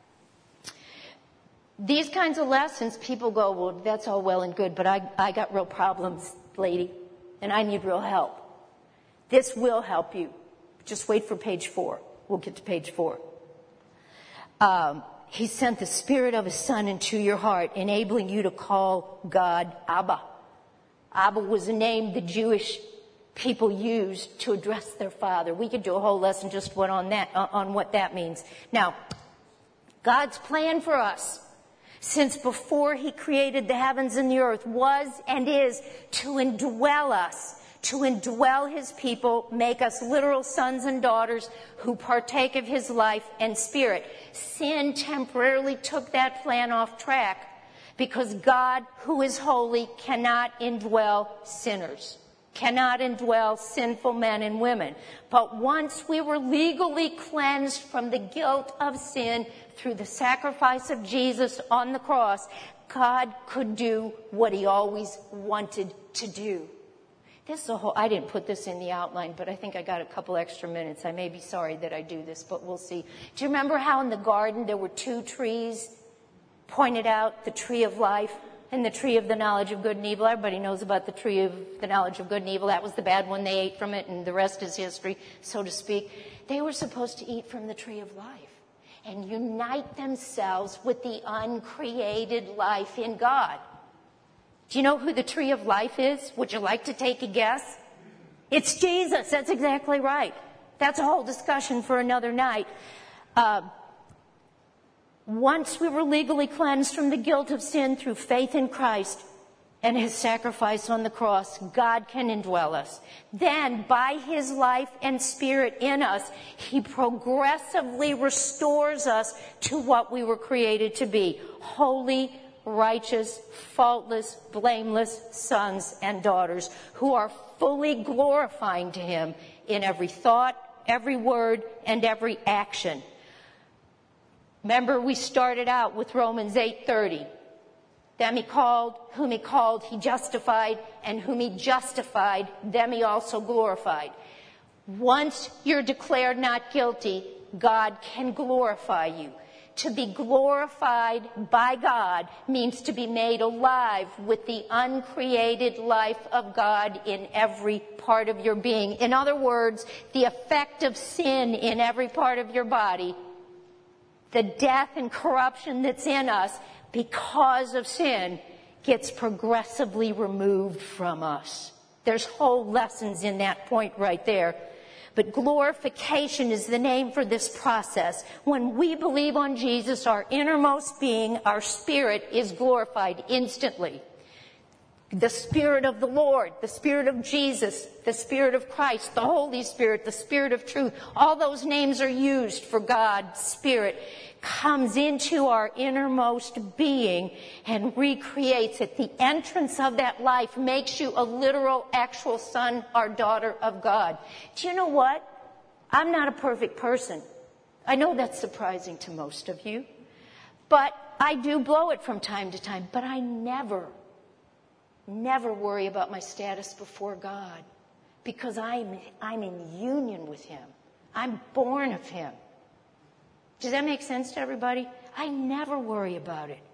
these kinds of lessons, people go, well, that's all well and good, but I, I got real problems, lady, and I need real help. This will help you. Just wait for page four. We'll get to page four. Um, he sent the Spirit of his Son into your heart, enabling you to call God Abba. Abba was a name the Jewish people used to address their father. We could do a whole lesson just what on that, on what that means. Now, God's plan for us, since before he created the heavens and the earth, was and is to indwell us, to indwell his people, make us literal sons and daughters who partake of his life and spirit. Sin temporarily took that plan off track because God, who is holy, cannot indwell sinners. cannot indwell sinful men and women. But once we were legally cleansed from the guilt of sin through the sacrifice of Jesus on the cross, God could do what he always wanted to do. This is a whole, I didn't put this in the outline, but I think I got a couple extra minutes. I may be sorry that I do this, but we'll see. Do you remember how in the garden there were two trees pointed out, the tree of life and the tree of the knowledge of good and evil? Everybody knows about the tree of the knowledge of good and evil. That was the bad one. They ate from it, and the rest is history, so to speak. They were supposed to eat from the tree of life and unite themselves with the uncreated life in God. Do you know who the tree of life is? Would you like to take a guess? It's Jesus. That's exactly right. That's a whole discussion for another night. Uh, once we were legally cleansed from the guilt of sin through faith in Christ and his sacrifice on the cross, God can indwell us. Then, by his life and spirit in us, he progressively restores us to what we were created to be: holy, righteous, faultless, blameless sons and daughters who are fully glorifying to him in every thought, every word, and every action. Remember, we started out with Romans eight thirty. Them he called, whom he called, he justified, and whom he justified, them he also glorified. Once you're declared not guilty, God can glorify you. To be glorified by God means to be made alive with the uncreated life of God in every part of your being. In other words, the effect of sin in every part of your body, the death and corruption that's in us because of sin, gets progressively removed from us. There's whole lessons in that point right there. But glorification is the name for this process. When we believe on Jesus, our innermost being, our spirit, is glorified instantly. The Spirit of the Lord, the Spirit of Jesus, the Spirit of Christ, the Holy Spirit, the Spirit of truth, all those names are used for God's Spirit, comes into our innermost being and recreates it. The entrance of that life makes you a literal, actual son or daughter of God. Do you know what? I'm not a perfect person. I know that's surprising to most of you. But I do blow it from time to time. But I never, never worry about my status before God, because I'm, I'm in union with him. I'm born of him. Does that make sense to everybody? I never worry about it.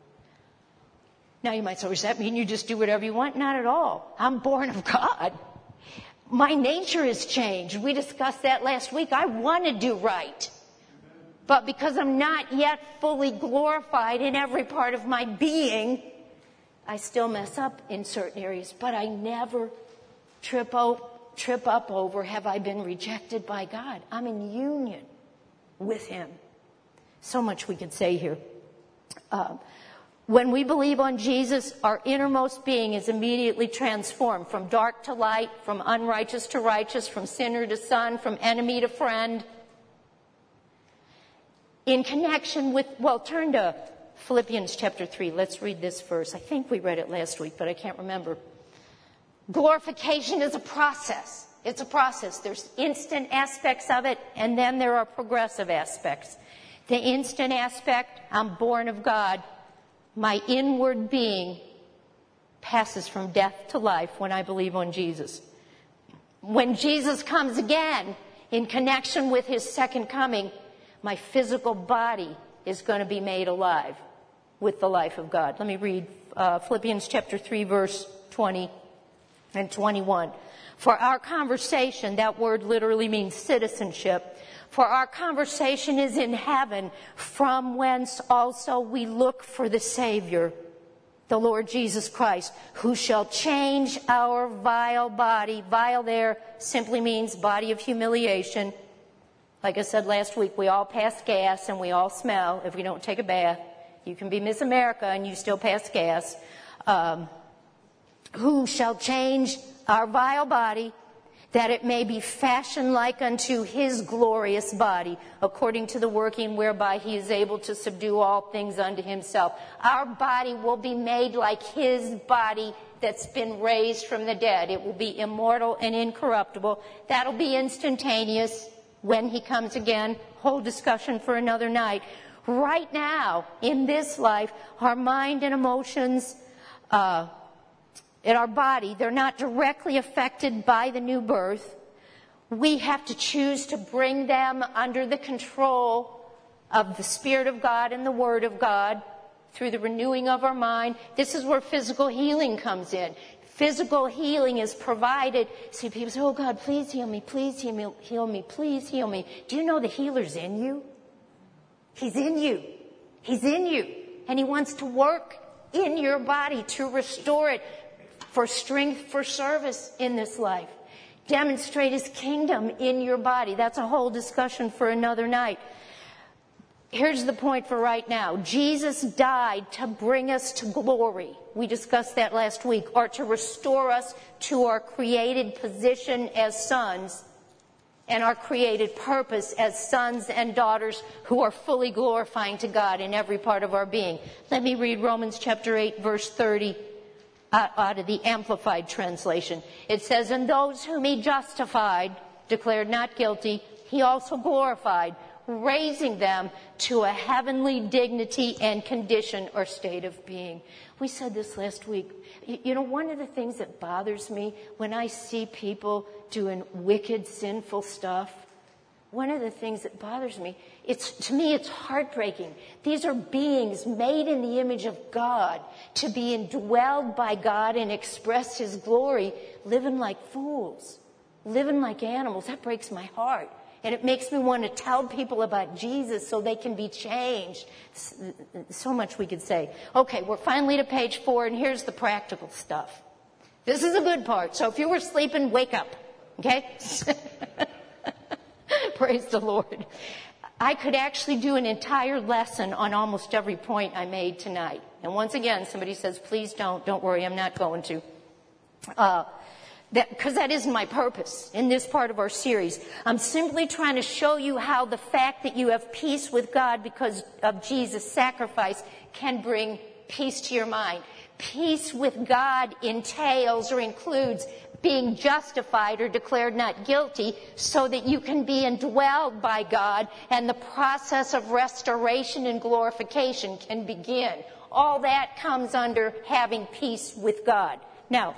Now you might say, does that mean you just do whatever you want? Not at all. I'm born of God. My nature has changed. We discussed that last week. I want to do right. But because I'm not yet fully glorified in every part of my being, I still mess up in certain areas. But I never trip, o- trip up over, have I been rejected by God? I'm in union with him. So much we could say here. Uh, when we believe on Jesus, our innermost being is immediately transformed from dark to light, from unrighteous to righteous, from sinner to son, from enemy to friend. In connection with, well, turn to Philippians chapter three. Let's read this verse. I think we read it last week, but I can't remember. Glorification is a process. It's a process. There's instant aspects of it, and then there are progressive aspects. The instant aspect, I'm born of God. My inward being passes from death to life when I believe on Jesus. When Jesus comes again, in connection with his second coming, my physical body is going to be made alive with the life of God. Let me read uh, Philippians chapter three, verse twenty and twenty-one. For our conversation, that word literally means citizenship. For our conversation is in heaven, from whence also we look for the Savior, the Lord Jesus Christ, who shall change our vile body. Vile there simply means body of humiliation. Like I said last week, we all pass gas and we all smell if we don't take a bath. You can be Miss America and you still pass gas. Um, who shall change our vile body, that it may be fashioned like unto his glorious body, according to the working whereby he is able to subdue all things unto himself. Our body will be made like his body that's been raised from the dead. It will be immortal and incorruptible. That'll be instantaneous when he comes again. Whole discussion for another night. Right now, in this life, our mind and emotions, uh, in our body, they're not directly affected by the new birth. We have to choose to bring them under the control of the Spirit of God and the Word of God through the renewing of our mind. This is where physical healing comes in. Physical healing is provided. See, people say, oh God, please heal me, please heal me, heal me, please heal me. Do you know the healer's in you? He's in you. He's in you. And he wants to work in your body to restore it for strength, for service in this life. Demonstrate his kingdom in your body. That's a whole discussion for another night. Here's the point for right now. Jesus died to bring us to glory. We discussed that last week. Or to restore us to our created position as sons and our created purpose as sons and daughters who are fully glorifying to God in every part of our being. Let me read Romans chapter eight, verse thirty. Out of the Amplified translation. It says, and those whom he justified, declared not guilty, he also glorified, raising them to a heavenly dignity and condition or state of being. We said this last week. You know, one of the things that bothers me when I see people doing wicked, sinful stuff, one of the things that bothers me, it's, to me, it's heartbreaking. These are beings made in the image of God to be indwelled by God and express his glory, living like fools, living like animals. That breaks my heart. And it makes me want to tell people about Jesus so they can be changed. So much we could say. Okay, we're finally to page four, and here's the practical stuff. This is a good part. So if you were sleeping, wake up. Okay? Praise the Lord. I could actually do an entire lesson on almost every point I made tonight. And once again, somebody says, please don't, don't worry, I'm not going to. Uh, that, because that isn't my purpose in this part of our series. I'm simply trying to show you how the fact that you have peace with God because of Jesus' sacrifice can bring peace to your mind. Peace with God entails or includes being justified or declared not guilty so that you can be indwelled by God and the process of restoration and glorification can begin. All that comes under having peace with God. Now,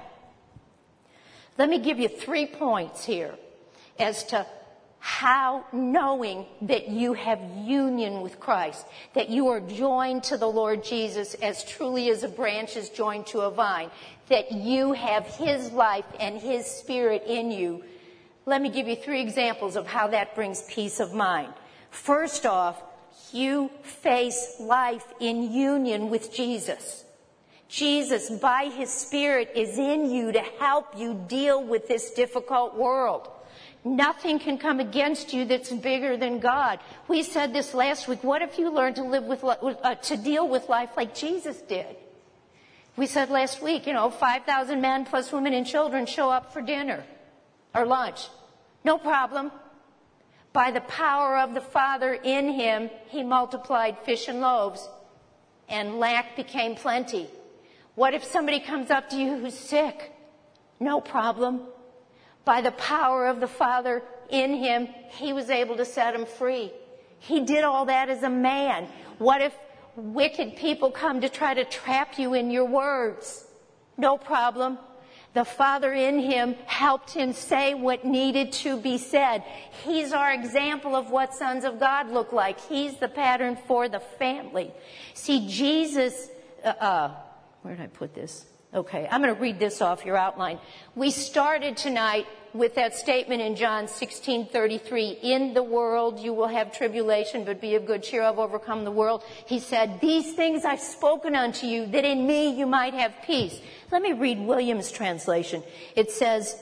let me give you three points here as to how knowing that you have union with Christ, that you are joined to the Lord Jesus as truly as a branch is joined to a vine, that you have his life and his spirit in you. Let me give you three examples of how that brings peace of mind. First off, you face life in union with Jesus. Jesus, by his Spirit, is in you to help you deal with this difficult world. Nothing can come against you that's bigger than God. We said this last week. What if you learned to live with, uh, to deal with life like Jesus did? We said last week, you know, five thousand men plus women and children show up for dinner or lunch. No problem. By the power of the Father in him, he multiplied fish and loaves, and lack became plenty. What if somebody comes up to you who's sick? No problem. By the power of the Father in him, he was able to set him free. He did all that as a man. What if wicked people come to try to trap you in your words? No problem. The Father in him helped him say what needed to be said. He's our example of what sons of God look like. He's the pattern for the family. See, Jesus, uh, uh, where did I put this? Okay, I'm going to read this off your outline. We started tonight with that statement in John sixteen thirty-three. In the world you will have tribulation, but be of good cheer, I've overcome the world. He said, these things I've spoken unto you, that in me you might have peace. Let me read Williams' translation. It says,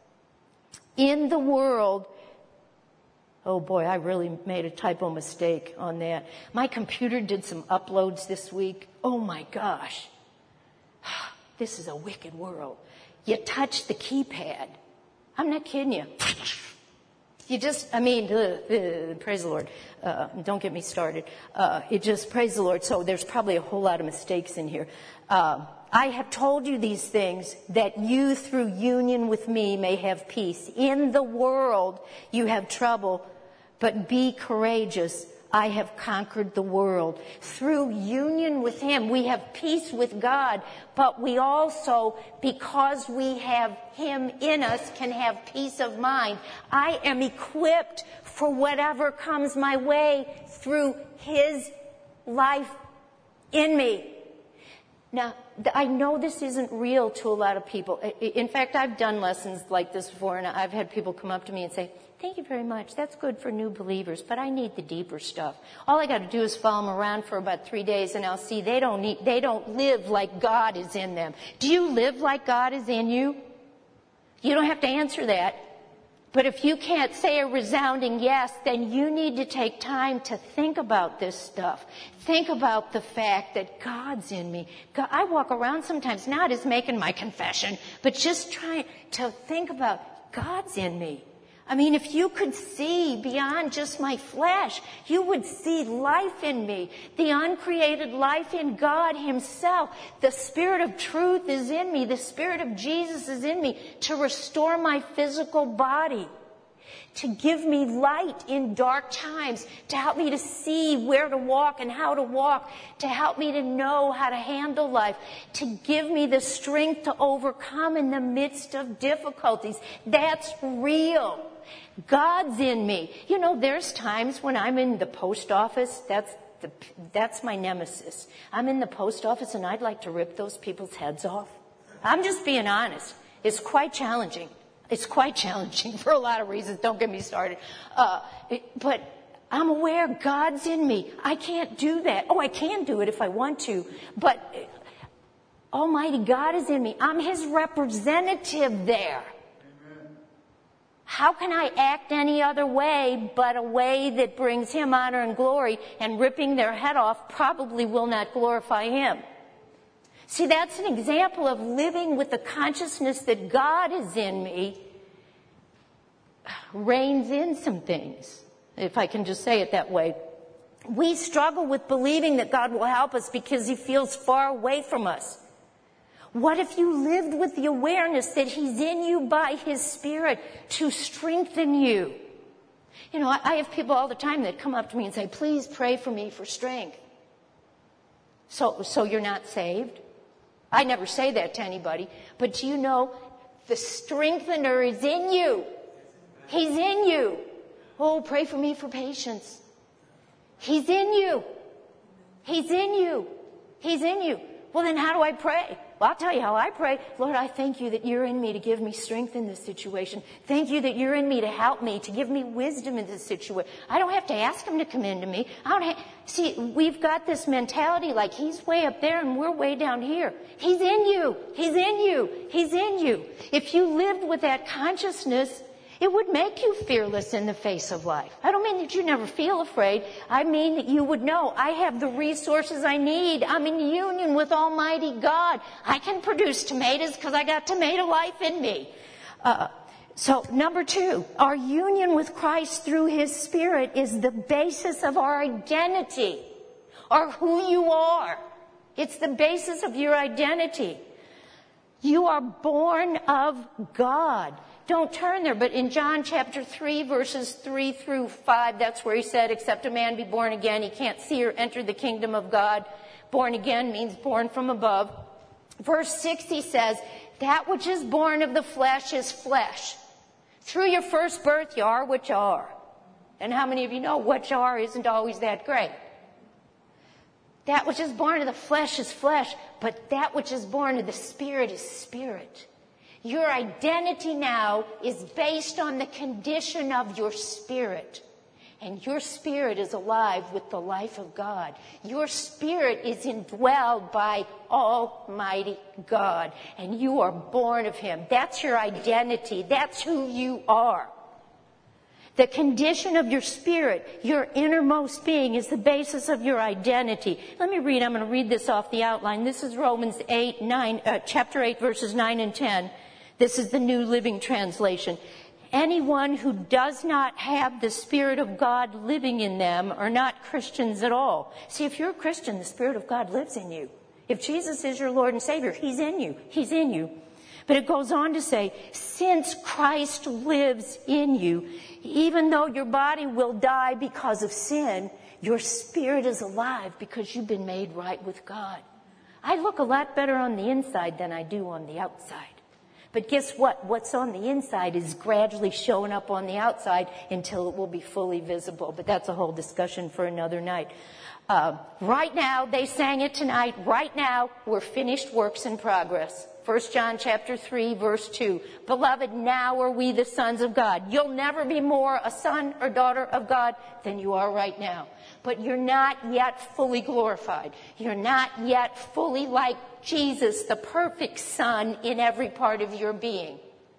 in the world, oh boy, I really made a typo mistake on that. My computer did some uploads this week. Oh my gosh. This is a wicked world. You touch the keypad. I'm not kidding you. You just, I mean, uh, uh, praise the Lord. Uh, don't get me started. Uh, it just, praise the Lord. So there's probably a whole lot of mistakes in here. Uh, I have told you these things that you through union with me may have peace. In the world you have trouble, but be courageous. I have conquered the world. Through union with Him, we have peace with God, but we also, because we have Him in us, can have peace of mind. I am equipped for whatever comes my way through His life in me. Now, I know this isn't real to a lot of people. In fact, I've done lessons like this before, and I've had people come up to me and say, thank you very much. That's good for new believers, but I need the deeper stuff. All I got to do is follow them around for about three days, and I'll see they don't need, they don't live like God is in them. Do you live like God is in you? You don't have to answer that. But if you can't say a resounding yes, then you need to take time to think about this stuff. Think about the fact that God's in me. God, I walk around sometimes not as making my confession, but just trying to think about God's in me. I mean, if you could see beyond just my flesh, you would see life in me, the uncreated life in God Himself. The Spirit of truth is in me. The Spirit of Jesus is in me to restore my physical body, to give me light in dark times, to help me to see where to walk and how to walk, to help me to know how to handle life, to give me the strength to overcome in the midst of difficulties. That's real. God's in me. You know, there's times when I'm in the post office, that's the, that's my nemesis. I'm in the post office and I'd like to rip those people's heads off. I'm just being honest. It's quite challenging. It's quite challenging for a lot of reasons. Don't get me started. Uh, it, but I'm aware God's in me. I can't do that. Oh, I can do it if I want to. But Almighty God is in me. I'm His representative there. How can I act any other way but a way that brings Him honor and glory, and ripping their head off probably will not glorify Him? See, that's an example of living with the consciousness that God is in me, reins in some things, if I can just say it that way. We struggle with believing that God will help us because He feels far away from us. What if you lived with the awareness that He's in you by His Spirit to strengthen you? You know, I have people all the time that come up to me and say, please pray for me for strength. So, so you're not saved? I never say that to anybody. But do you know, the strengthener is in you. He's in you. Oh, pray for me for patience. He's in you. He's in you. He's in you. Well, then how do I pray? Well, I'll tell you how I pray. Lord, I thank you that you're in me to give me strength in this situation. Thank you that you're in me to help me, to give me wisdom in this situation. I don't have to ask Him to come into me. I don't have, see, we've got this mentality like He's way up there and we're way down here. He's in you. He's in you. He's in you. If you lived with that consciousness, it would make you fearless in the face of life. I don't mean that you never feel afraid. I mean that you would know, I have the resources I need. I'm in union with Almighty God. I can produce tomatoes because I got tomato life in me. Uh, so, number two, our union with Christ through His Spirit is the basis of our identity, or who you are. It's the basis of your identity. You are born of God. Don't turn there, but in John chapter three, verses three through five, that's where He said, except a man be born again, he can't see or enter the kingdom of God. Born again means born from above. Verse six, He says, that which is born of the flesh is flesh. Through your first birth, you are what you are. And how many of you know what you are isn't always that great? That which is born of the flesh is flesh, but that which is born of the Spirit is spirit. Your identity now is based on the condition of your spirit. And your spirit is alive with the life of God. Your spirit is indwelled by Almighty God. And you are born of Him. That's your identity. That's who you are. The condition of your spirit, your innermost being, is the basis of your identity. Let me read. I'm going to read this off the outline. This is Romans eight, nine, uh, chapter eight, verses nine and ten. This is the New Living Translation. Anyone who does not have the Spirit of God living in them are not Christians at all. See, if you're a Christian, the Spirit of God lives in you. If Jesus is your Lord and Savior, He's in you. He's in you. But it goes on to say, since Christ lives in you, even though your body will die because of sin, your spirit is alive because you've been made right with God. I look a lot better on the inside than I do on the outside. But guess what? What's on the inside is gradually showing up on the outside until it will be fully visible. But that's a whole discussion for another night. Uh, right now, they sang it tonight. Right now, we're finished works in progress. First John chapter three, verse two. Beloved, now are we the sons of God. You'll never be more a son or daughter of God than you are right now. But you're not yet fully glorified. You're not yet fully like Jesus, the perfect Son, in every part of your being.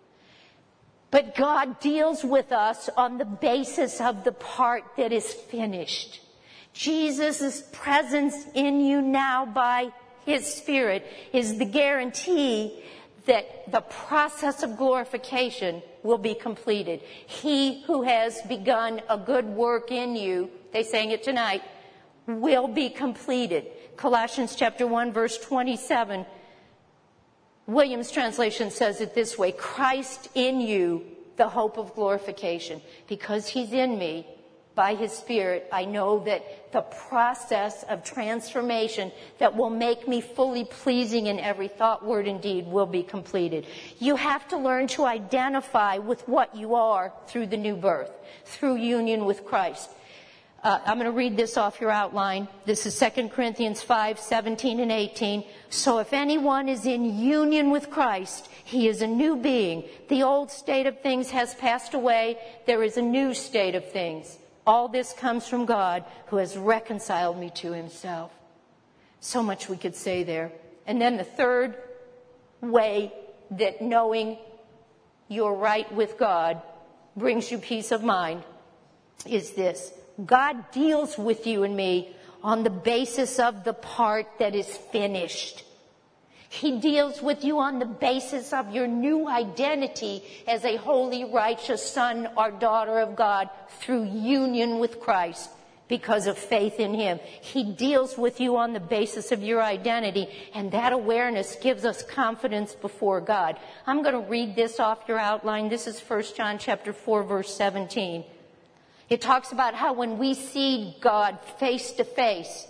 But God deals with us on the basis of the part that is finished. Jesus' presence in you now by His Spirit is the guarantee that the process of glorification will be completed. He who has begun a good work in you, they sang it tonight, will be completed. Colossians chapter one, verse twenty-seven, Williams translation says it this way, Christ in you, the hope of glorification. Because He's in me, by His Spirit, I know that the process of transformation that will make me fully pleasing in every thought, word, and deed will be completed. You have to learn to identify with what you are through the new birth, through union with Christ. Uh, I'm going to read this off your outline. This is Second Corinthians five, seventeen and eighteen. So if anyone is in union with Christ, he is a new being. The old state of things has passed away. There is a new state of things. All this comes from God, who has reconciled me to Himself. So much we could say there. And then the third way that knowing you're right with God brings you peace of mind is this. God deals with you and me on the basis of the part that is finished. He deals with you on the basis of your new identity as a holy, righteous son or daughter of God through union with Christ because of faith in Him. He deals with you on the basis of your identity, and that awareness gives us confidence before God. I'm going to read this off your outline. This is First John chapter four, verse seventeen. It talks about how when we see God face to face,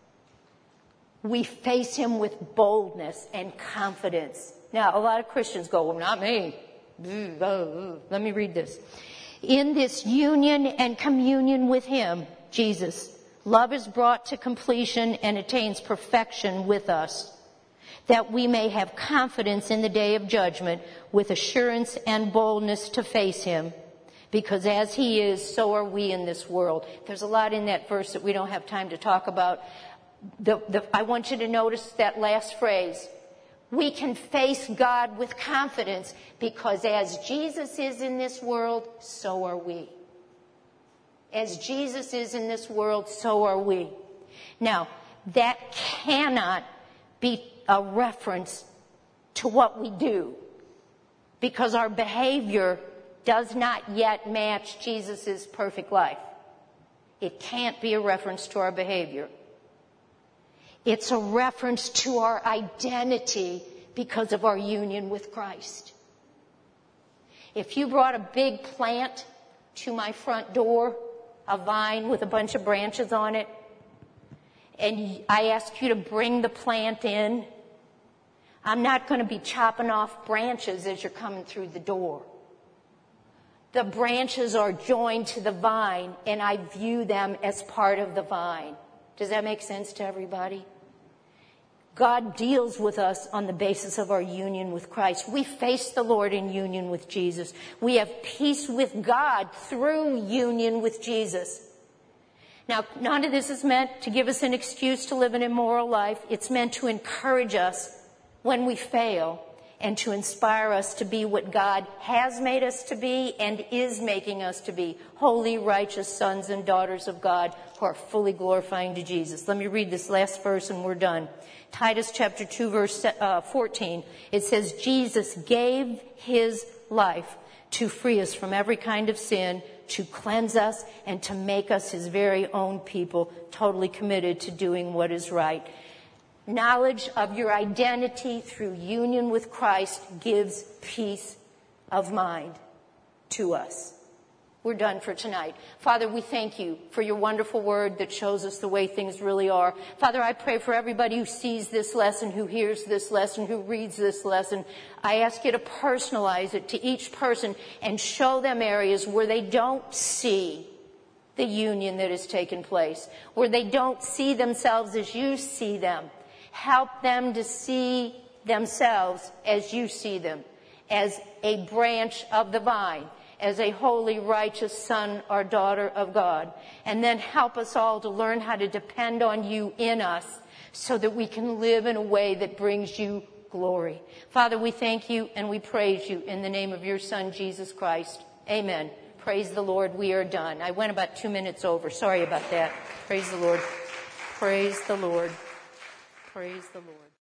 we face Him with boldness and confidence. Now, a lot of Christians go, well, not me. Let me read this. In this union and communion with Him, Jesus, love is brought to completion and attains perfection with us, that we may have confidence in the day of judgment with assurance and boldness to face Him. Because as He is, so are we in this world. There's a lot in that verse that we don't have time to talk about. The, the, I want you to notice that last phrase. We can face God with confidence because as Jesus is in this world, so are we. As Jesus is in this world, so are we. Now, that cannot be a reference to what we do because our behavior does not yet match Jesus' perfect life. It can't be a reference to our behavior. It's a reference to our identity because of our union with Christ. If you brought a big plant to my front door, a vine with a bunch of branches on it, and I asked you to bring the plant in, I'm not going to be chopping off branches as you're coming through the door. The branches are joined to the vine, and I view them as part of the vine. Does that make sense to everybody? God deals with us on the basis of our union with Christ. We face the Lord in union with Jesus. We have peace with God through union with Jesus. Now, none of this is meant to give us an excuse to live an immoral life. It's meant to encourage us when we fail and to inspire us to be what God has made us to be and is making us to be, holy, righteous sons and daughters of God who are fully glorifying to Jesus. Let me read this last verse and we're done. Titus chapter two, verse uh, fourteen. It says, Jesus gave his life to free us from every kind of sin, to cleanse us, and to make us his very own people, totally committed to doing what is right. Knowledge of your identity through union with Christ gives peace of mind to us. We're done for tonight. Father, we thank you for your wonderful word that shows us the way things really are. Father, I pray for everybody who sees this lesson, who hears this lesson, who reads this lesson. I ask you to personalize it to each person and show them areas where they don't see the union that has taken place, where they don't see themselves as you see them. Help them to see themselves as you see them, as a branch of the vine, as a holy, righteous son or daughter of God. And then help us all to learn how to depend on you in us so that we can live in a way that brings you glory. Father, we thank you and we praise you in the name of your Son, Jesus Christ. Amen. Praise the Lord. We are done. I went about two minutes over. Sorry about that. Praise the Lord. Praise the Lord. Praise the Lord.